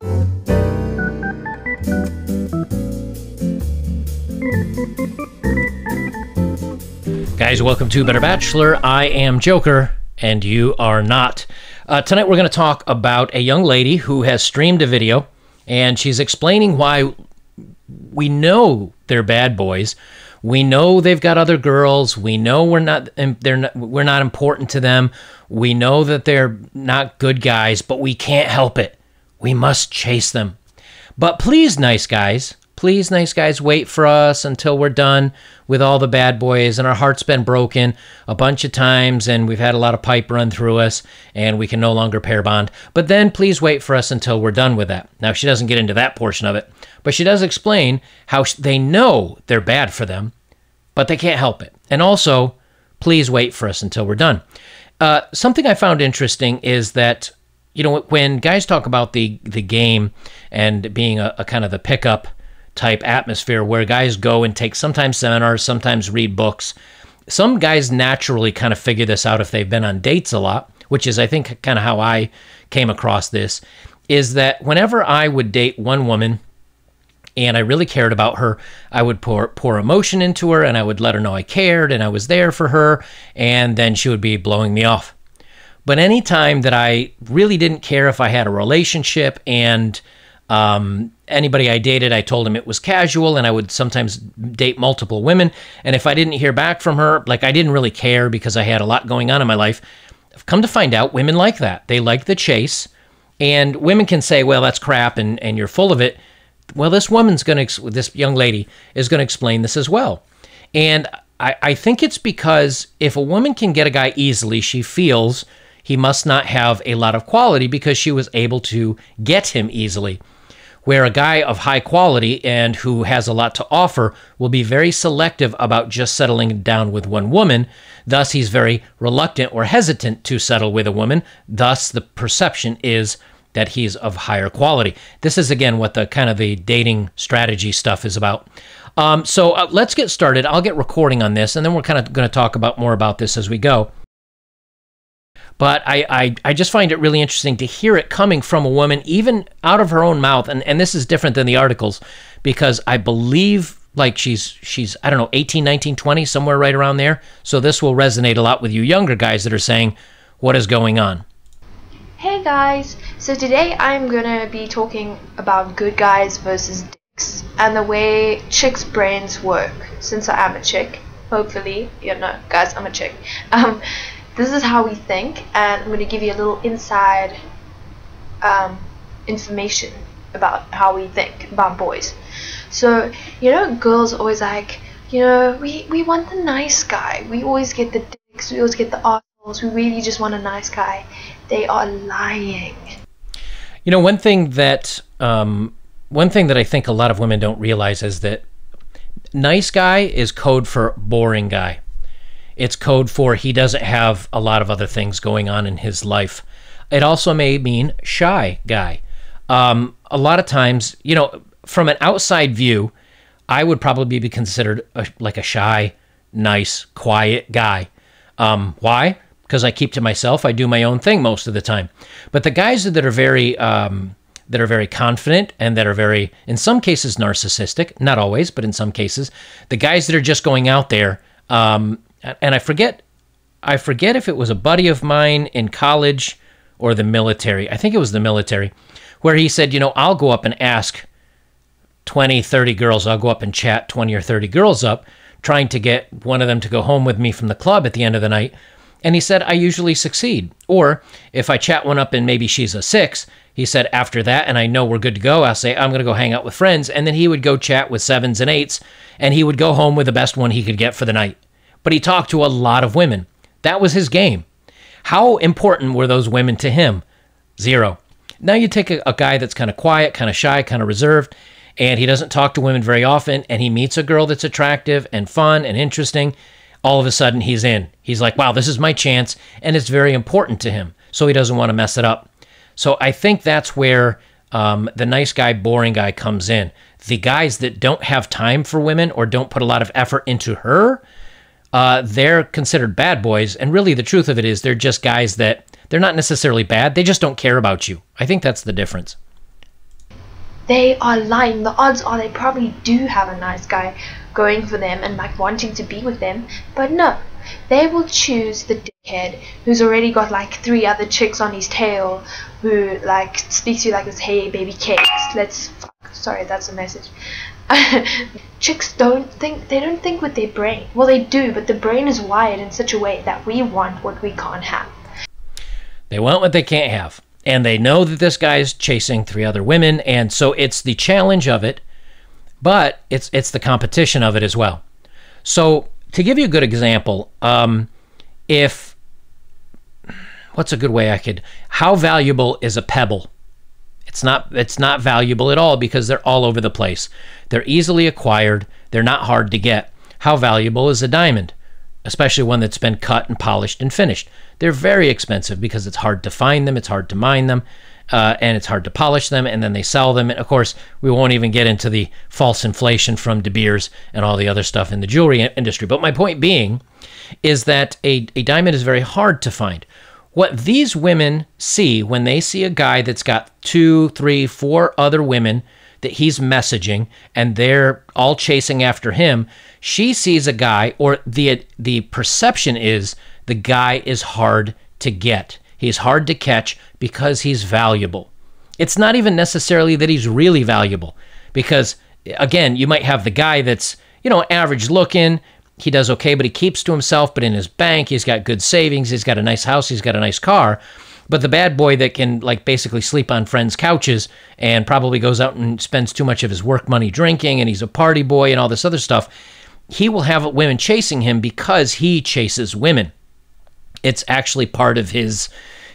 Guys, welcome to Better Bachelor. I am Joker, and you are not. Tonight we're going to talk about a young lady who has streamed a video, and she's explaining why we know they're bad boys. We know they've got other girls. We know we're not important to them. We know that they're not good guys, but we can't help it. We must chase them. But please, nice guys, wait for us until we're done with all the bad boys, and our heart's been broken a bunch of times, and we've had a lot of pipe run through us, and we can no longer pair bond. But then please wait for us until we're done with that. Now, she doesn't get into that portion of it, but she does explain how they know they're bad for them, but they can't help it. And also, please wait for us until we're done. Something I found interesting is that, you know, when guys talk about the game and being a kind of the pickup type atmosphere where guys go and take sometimes seminars, sometimes read books. Some guys naturally kind of figure this out if they've been on dates a lot, which is, I think, kind of how I came across this, is that whenever I would date one woman and I really cared about her, I would pour emotion into her, and I would let her know I cared and I was there for her, and then she would be blowing me off. But anytime that I really didn't care if I had a relationship and anybody I dated, I told him it was casual, and I would sometimes date multiple women. And if I didn't hear back from her, like, I didn't really care because I had a lot going on in my life. I've come to find out women like that. They like the chase, and women can say, well, that's crap and you're full of it. Well, this young lady is going to explain this as well. And I think it's because if a woman can get a guy easily, she feels he must not have a lot of quality because she was able to get him easily. Where a guy of high quality and who has a lot to offer will be very selective about just settling down with one woman. Thus, he's very reluctant or hesitant to settle with a woman. Thus, the perception is that he's of higher quality. This is, again, what the kind of the dating strategy stuff is about. So let's get started. I'll get recording on this, and then we're kind of going to talk about more about this as we go. But I just find it really interesting to hear it coming from a woman, even out of her own mouth. And this is different than the articles, because I believe like she's I don't know, 18, 19, 20, somewhere right around there. So this will resonate a lot with you younger guys that are saying, what is going on? Hey guys, so today I'm gonna be talking about good guys versus dicks and the way chicks' brains work. Since I am a chick, hopefully, guys, I'm a chick. This is how we think, and I'm going to give you a little inside information about how we think about boys. So, girls are always like, we want the nice guy. We always get the dicks, we always get the assholes. We really just want a nice guy. They are lying. One thing that I think a lot of women don't realize is that nice guy is code for boring guy. It's code for he doesn't have a lot of other things going on in his life. It also may mean shy guy. A lot of times, from an outside view, I would probably be considered like a shy, nice, quiet guy. Why? Because I keep to myself. I do my own thing most of the time. But the guys that are very confident and that are very, in some cases, narcissistic, not always, but in some cases, the guys that are just going out there, and I forget if it was a buddy of mine in college or the military. I think it was the military, where he said, I'll go up and ask 20, 30 girls. I'll go up and chat 20 or 30 girls up, trying to get one of them to go home with me from the club at the end of the night. And he said, I usually succeed. Or if I chat one up and maybe she's a 6, he said, after that, and I know we're good to go, I'll say, I'm going to go hang out with friends. And then he would go chat with 7s and 8s, and he would go home with the best one he could get for the night. But he talked to a lot of women. That was his game. How important were those women to him? 0. Now you take a guy that's kind of quiet, kind of shy, kind of reserved, and he doesn't talk to women very often, and he meets a girl that's attractive and fun and interesting. All of a sudden, he's in. He's like, wow, this is my chance, and it's very important to him, so he doesn't want to mess it up. So I think that's where the nice guy, boring guy comes in. The guys that don't have time for women or don't put a lot of effort into her, they're considered bad boys. And really the truth of it is they're just guys that they're not necessarily bad. They just don't care about you. I think that's the difference. they are lying. The odds are they probably do have a nice guy going for them and like wanting to be with them, but no, they will choose the dickhead who's already got like 3 other chicks on his tail, who like speaks to you like this, hey baby cakes, let's fuck. Sorry, that's a message. Chicks don't think with their brain. Well, they do, but the brain is wired in such a way that we want what we can't have. They want what they can't have. And they know that this guy's chasing 3 other women, and so it's the challenge of it, but it's the competition of it as well. So to give you a good example, what's a good way how valuable is a pebble? It's not valuable at all because they're all over the place. They're easily acquired. They're not hard to get. How valuable is a diamond? Especially one that's been cut and polished and finished. They're very expensive because it's hard to find them, it's hard to mine them, and it's hard to polish them, and then they sell them. And of course, we won't even get into the false inflation from De Beers and all the other stuff in the jewelry industry. But my point being is that a diamond is very hard to find. What these women see when they see a guy that's got 2, 3, 4 other women that he's messaging and they're all chasing after him, she sees a guy, or the perception is the guy is hard to get. He's hard to catch because he's valuable. It's not even necessarily that he's really valuable, because again, you might have the guy that's, average looking, he does okay, but he keeps to himself, but in his bank, he's got good savings, he's got a nice house, he's got a nice car. But the bad boy that can basically sleep on friends' couches and probably goes out and spends too much of his work money drinking, and he's a party boy and all this other stuff, he will have women chasing him because he chases women. It's actually part of his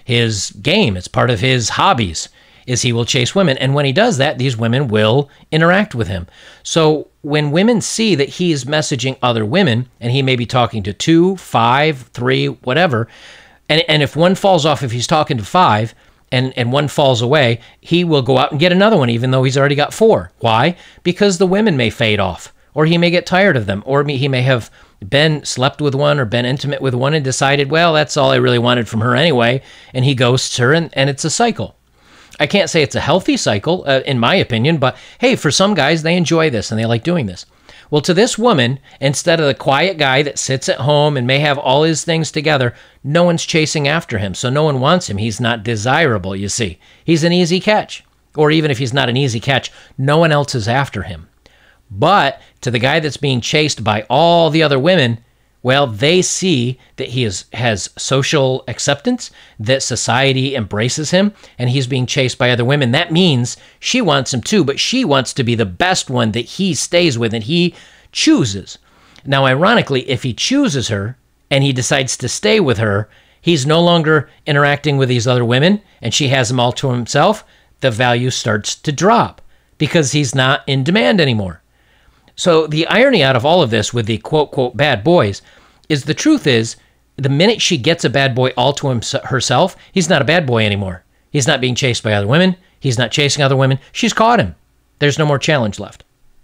game. It's part of his hobbies, is he will chase women. And when he does that, these women will interact with him. So when women see that he is messaging other women, and he may be talking to 2, 5, 3, whatever, and if one falls off, if he's talking to 5 and one falls away, he will go out and get another one, even though he's already got 4. Why? Because the women may fade off, or he may get tired of them, or he may have slept with one or been intimate with one and decided, well, that's all I really wanted from her anyway, and he ghosts her, and it's a cycle. I can't say it's a healthy cycle, in my opinion, but hey, for some guys, they enjoy this and they like doing this. Well, to this woman, instead of the quiet guy that sits at home and may have all his things together, no one's chasing after him, so no one wants him. He's not desirable, you see. He's an easy catch. Or even if he's not an easy catch, no one else is after him. But to the guy that's being chased by all the other women, well, they see that he has social acceptance, that society embraces him, and he's being chased by other women. That means she wants him too, but she wants to be the best one that he stays with and he chooses. Now, ironically, if he chooses her and he decides to stay with her, he's no longer interacting with these other women and she has him all to himself. The value starts to drop because he's not in demand anymore. So the irony out of all of this with the quote-quote bad boys is the truth is the minute she gets a bad boy all to herself, he's not a bad boy anymore. He's not being chased by other women. He's not chasing other women. She's caught him. There's no more challenge left.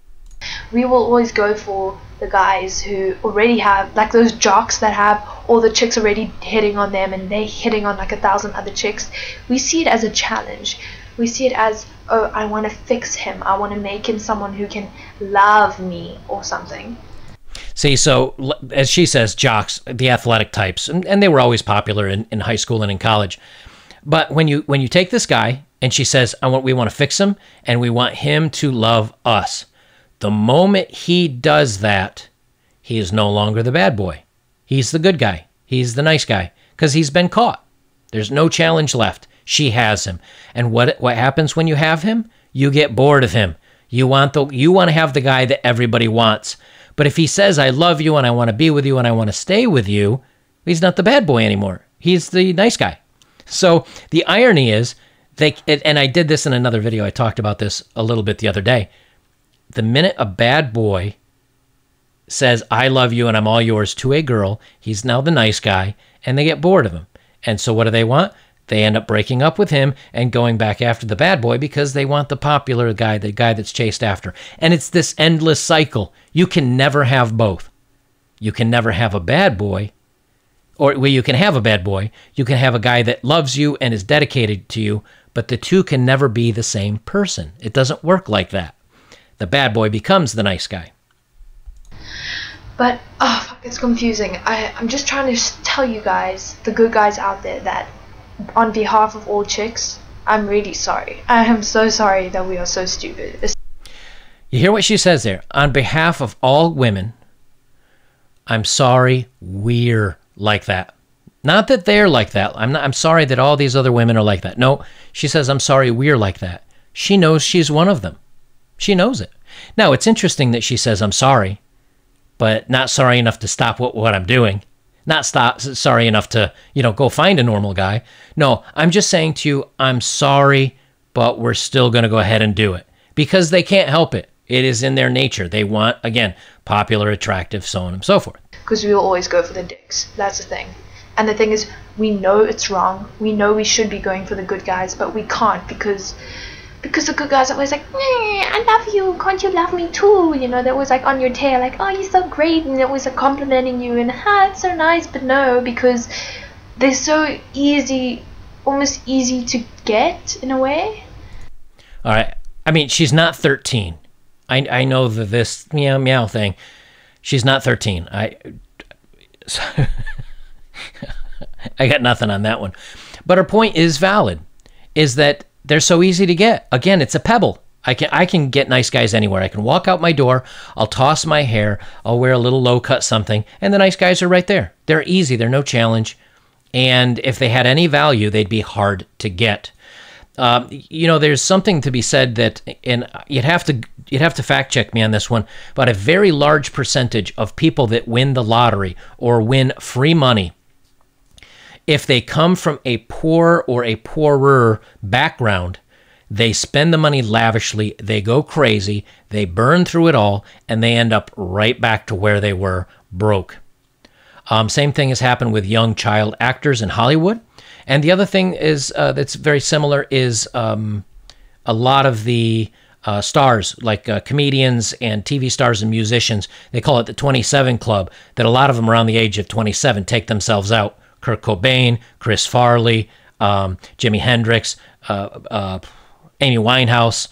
We will always go for the guys who already have, like those jocks that have all the chicks already hitting on them and they hitting on like 1,000 other chicks. We see it as a challenge. We see it as, oh, I want to fix him. I want to make him someone who can love me or something. See, so as she says, jocks, the athletic types, and they were always popular in high school and in college. But when you take this guy and she says, we want to fix him and we want him to love us. The moment he does that, he is no longer the bad boy. He's the good guy. He's the nice guy because he's been caught. There's no challenge left. She has him. And what happens when you have him? You get bored of him. You want to have the guy that everybody wants. But if he says, I love you and I want to be with you and I want to stay with you, he's not the bad boy anymore. He's the nice guy. So the irony is, and I did this in another video, I talked about this a little bit the other day. The minute a bad boy says, I love you and I'm all yours to a girl, he's now the nice guy, and they get bored of him. And so what do they want? They end up breaking up with him and going back after the bad boy because they want the popular guy, the guy that's chased after. And it's this endless cycle. You can never have both. You can never have a bad boy or where you can have a bad boy, you can have a guy that loves you and is dedicated to you, but the two can never be the same person. It doesn't work like that. The bad boy becomes the nice guy. But, oh, fuck, it's confusing. I'm just trying to tell you guys, the good guys out there, that on behalf of all chicks, I'm really sorry. I am so sorry that we are so stupid. You hear what she says there? On behalf of all women, I'm sorry we're like that. Not that they're like that. I'm sorry that all these other women are like that. No, she says, I'm sorry we're like that. She knows she's one of them. She knows it. Now, it's interesting that she says, I'm sorry, but not sorry enough to stop what I'm doing. Not sorry enough to, go find a normal guy. No, I'm just saying to you, I'm sorry, but we're still going to go ahead and do it. Because they can't help it. It is in their nature. They want, again, popular, attractive, so on and so forth. Because we will always go for the dicks. That's the thing. And the thing is, we know it's wrong. We know we should be going for the good guys, but we can't because the good guys are always like, I love you, can't you love me too? They're always like on your tail, like, oh, you're so great, and they're always like complimenting you, and it's so nice, but no, because they're so easy, almost easy to get in a way. All right. I mean, she's not 13. I know that this meow meow thing, she's not 13. I got nothing on that one. But her point is valid, is that they're so easy to get. Again, it's a pebble. I can get nice guys anywhere. I can walk out my door, I'll toss my hair, I'll wear a little low cut something, and the nice guys are right there. They're easy, they're no challenge. And if they had any value, they'd be hard to get. There's something to be said that, and you'd have to fact check me on this one, but a very large percentage of people that win the lottery or win free money, if they come from a poor or a poorer background, they spend the money lavishly, they go crazy, they burn through it all, and they end up right back to where they were, broke. Same thing has happened with young child actors in Hollywood. And the other thing is that's very similar is a lot of the stars, like comedians and TV stars and musicians, they call it the 27 Club, that a lot of them around the age of 27 take themselves out. Kurt Cobain, Chris Farley, Jimi Hendrix, Amy Winehouse,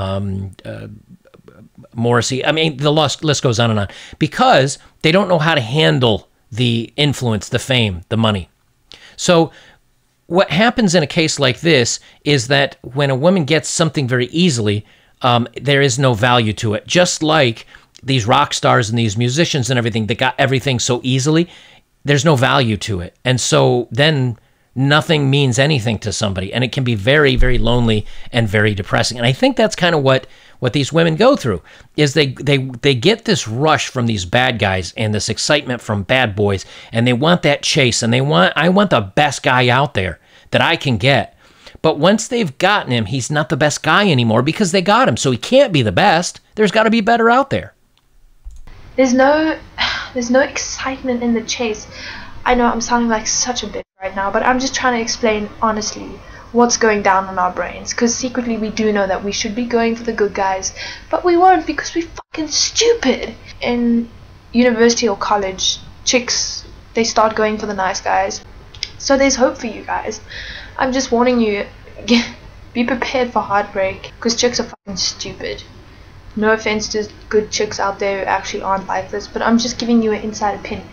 Morrissey. I mean, the list goes on and on. Because they don't know how to handle the influence, the fame, the money. So what happens in a case like this is that when a woman gets something very easily, there is no value to it. Just like these rock stars and these musicians and everything that got everything so easily, there's no value to it. And so then nothing means anything to somebody. And it can be very, very lonely and very depressing. And I think that's kind of what these women go through, is they get this rush from these bad guys and this excitement from bad boys. And they want that chase. And I want the best guy out there that I can get. But once they've gotten him, he's not the best guy anymore because they got him. So he can't be the best. There's got to be better out there. There's no excitement in the chase. I know I'm sounding like such a bitch right now, but I'm just trying to explain honestly what's going down in our brains, because secretly we do know that we should be going for the good guys, but we won't because we're fucking stupid. In university or college, chicks, they start going for the nice guys. So there's hope for you guys. I'm just warning you, be prepared for heartbreak, because chicks are fucking stupid. No offense to good chicks out there who actually aren't like this, but I'm just giving you an inside opinion.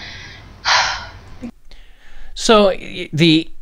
So the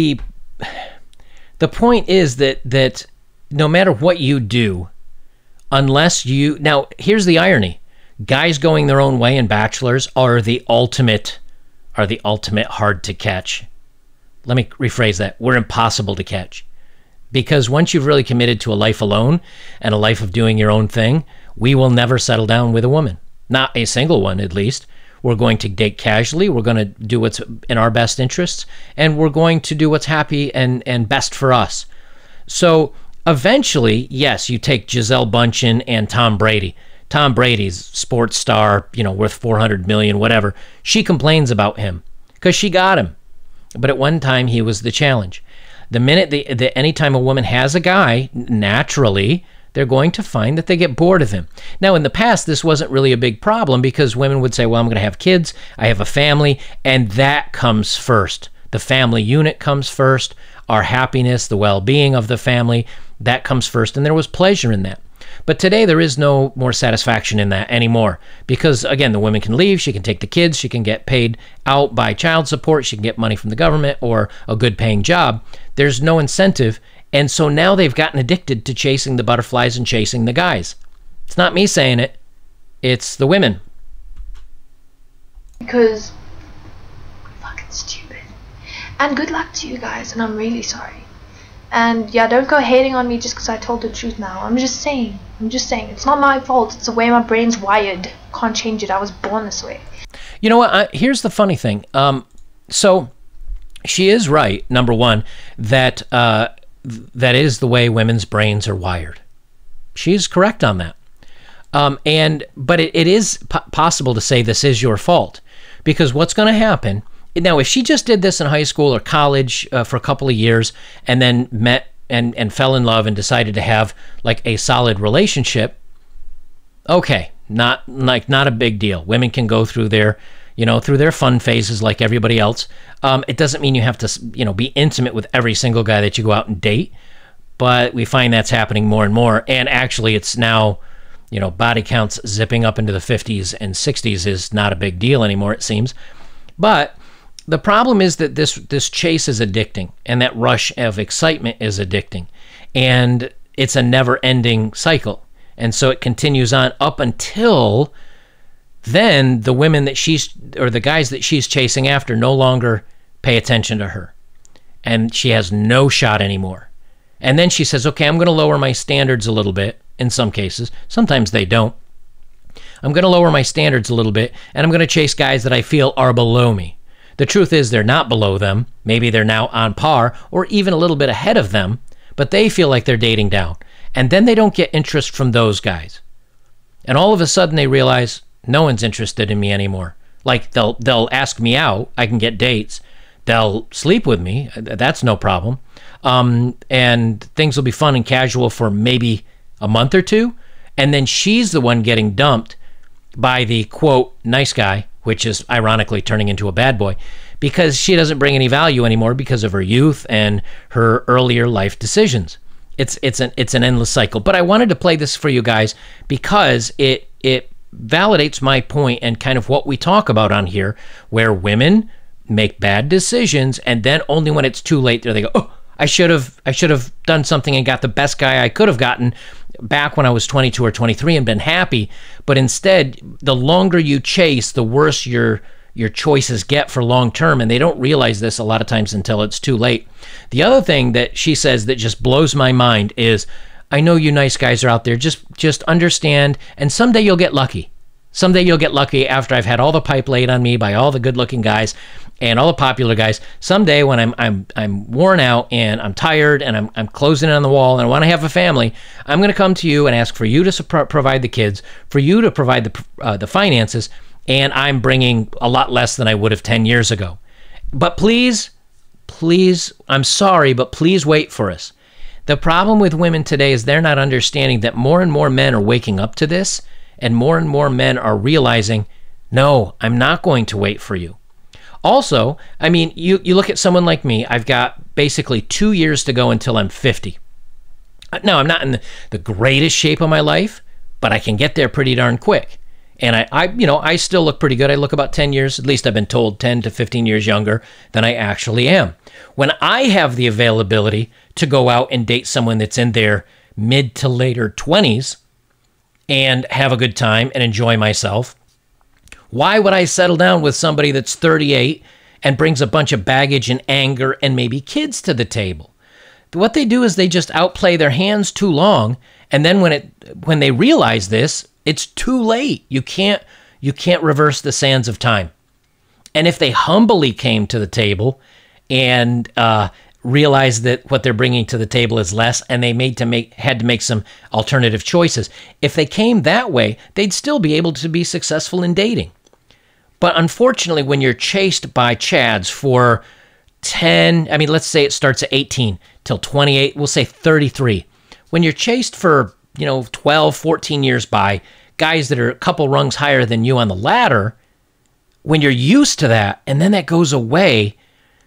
point is that no matter what you do, unless you... Now, here's the irony. Guys going their own way in bachelors are the ultimate hard to catch. Let me rephrase that. We're impossible to catch. Because once you've really committed to a life alone and a life of doing your own thing, we will never settle down with a woman. Not a single one, at least. We're going to date casually. We're going to do what's in our best interests. And we're going to do what's happy and best for us. So eventually, yes, you take Gisele Bündchen and Tom Brady. Tom Brady's sports star, worth $400 million, whatever. She complains about him because she got him. But at one time, he was the challenge. The minute anytime a woman has a guy, naturally, they're going to find that they get bored of him. Now, in the past, this wasn't really a big problem because women would say, well, I'm going to have kids, I have a family, and that comes first. The family unit comes first. Our happiness, the well-being of the family, that comes first, and there was pleasure in that. But today, there is no more satisfaction in that anymore because, again, the woman can leave, she can take the kids, she can get paid out by child support, she can get money from the government or a good-paying job. There's no incentive, and so now they've gotten addicted to chasing the butterflies and chasing the guys. It's not me saying it, it's the women. Because fucking stupid. And good luck to you guys, and I'm really sorry. And yeah, don't go hating on me just because I told the truth now. I'm just saying. It's not my fault. It's the way my brain's wired. Can't change it. I was born this way. You know what? Here's the funny thing. So she is right, number one, that that is the way women's brains are wired. She's correct on that. But it is possible to say this is your fault because what's going to happen now, if she just did this in high school or college for a couple of years and then met and fell in love and decided to have like a solid relationship, okay, not a big deal. Women can go through their fun phases like everybody else. It doesn't mean you have to, be intimate with every single guy that you go out and date, but we find that's happening more and more. And actually, it's now, body counts zipping up into the 50s and 60s is not a big deal anymore, it seems. But the problem is that this chase is addicting, and that rush of excitement is addicting, and it's a never-ending cycle. And so it continues on up until then the women that the guys that she's chasing after no longer pay attention to her, and she has no shot anymore. And then she says, okay, I'm going to lower my standards a little bit in some cases. Sometimes they don't. I'm going to lower my standards a little bit, and I'm going to chase guys that I feel are below me. The truth is they're not below them. Maybe they're now on par or even a little bit ahead of them, but they feel like they're dating down. And then they don't get interest from those guys. And all of a sudden they realize no one's interested in me anymore. Like they'll ask me out. I can get dates. They'll sleep with me. That's no problem. And things will be fun and casual for maybe a month or two. And then she's the one getting dumped by the, quote, nice guy, which is ironically turning into a bad boy, because she doesn't bring any value anymore because of her youth and her earlier life decisions. It's an endless cycle. But I wanted to play this for you guys because it validates my point and kind of what we talk about on here, where women make bad decisions and then only when it's too late there they go, oh, I should have done something and got the best guy I could have gotten back when I was 22 or 23 and been happy. But instead, the longer you chase, the worse your choices get for long term, and they don't realize this a lot of times until it's too late. The other thing that she says that just blows my mind is, I know you nice guys are out there, just understand, and someday you'll get lucky. Someday you'll get lucky after I've had all the pipe laid on me by all the good-looking guys and all the popular guys. Someday when I'm worn out and I'm tired and I'm closing in on the wall and I want to have a family, I'm going to come to you and ask for you to provide the kids, for you to provide the finances, and I'm bringing a lot less than I would have 10 years ago. But please, I'm sorry, but please wait for us. The problem with women today is they're not understanding that more and more men are waking up to this, and more men are realizing, no, I'm not going to wait for you. Also, I mean, you look at someone like me. I've got basically 2 years to go until I'm 50. Now, I'm not in the greatest shape of my life, but I can get there pretty darn quick. And I still look pretty good. I look about 10 years, at least I've been told, 10 to 15 years younger than I actually am. When I have the availability to go out and date someone that's in their mid to later 20s and have a good time and enjoy myself, why would I settle down with somebody that's 38 and brings a bunch of baggage and anger and maybe kids to the table? What they do is they just outplay their hands too long, and then when they realize this, it's too late. You can't reverse the sands of time. And if they humbly came to the table and realized that what they're bringing to the table is less, and they had to make some alternative choices, if they came that way, they'd still be able to be successful in dating. But unfortunately, when you're chased by chads for 10, let's say it starts at 18 till 28, we'll say 33. When you're chased for 12, 14 years by, guys that are a couple rungs higher than you on the ladder, when you're used to that and then that goes away,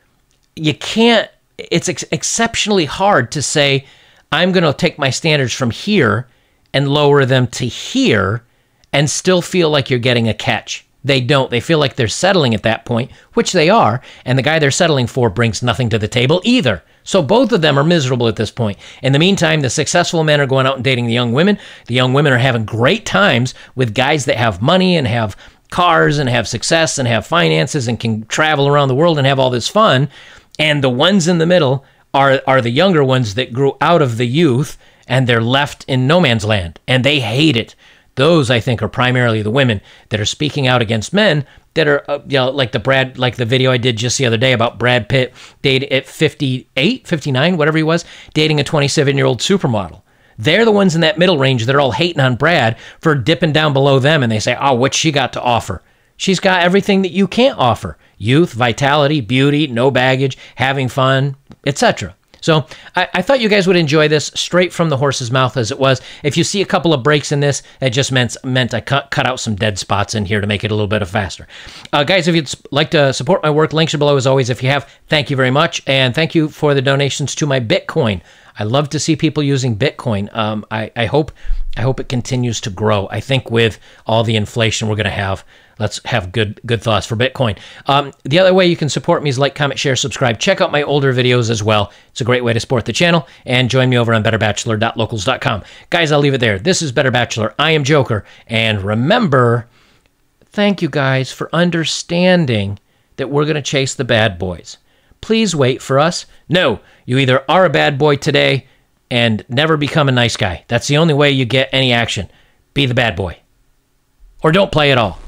you can't, it's exceptionally hard to say, I'm going to take my standards from here and lower them to here and still feel like you're getting a catch. They don't. They feel like they're settling at that point, which they are, and the guy they're settling for brings nothing to the table either. So both of them are miserable at this point. In the meantime, the successful men are going out and dating the young women. The young women are having great times with guys that have money and have cars and have success and have finances and can travel around the world and have all this fun. And the ones in the middle are the younger ones that grew out of the youth, and they're left in no man's land, and they hate it. Those, I think, are primarily the women that are speaking out against men that are, like the video I did just the other day about Brad Pitt dating at 58, 59, whatever he was, dating a 27-year-old supermodel. They're the ones in that middle range that are all hating on Brad for dipping down below them, and they say, oh, what's she got to offer? She's got everything that you can't offer. Youth, vitality, beauty, no baggage, having fun, etc. So I thought you guys would enjoy this straight from the horse's mouth as it was. If you see a couple of breaks in this, it just meant I cut out some dead spots in here to make it a little bit faster. Guys, if you'd like to support my work, links are below as always. If you have, thank you very much. And thank you for the donations to my Bitcoin. I love to see people using Bitcoin. I hope it continues to grow. I think with all the inflation we're going to have, let's have good thoughts for Bitcoin. The other way you can support me is like, comment, share, subscribe. Check out my older videos as well. It's a great way to support the channel. And join me over on betterbachelor.locals.com. Guys, I'll leave it there. This is Better Bachelor. I am Joker. And remember, thank you guys for understanding that we're going to chase the bad boys. Please wait for us. No, you either are a bad boy today and never become a nice guy. That's the only way you get any action. Be the bad boy. Or don't play at all.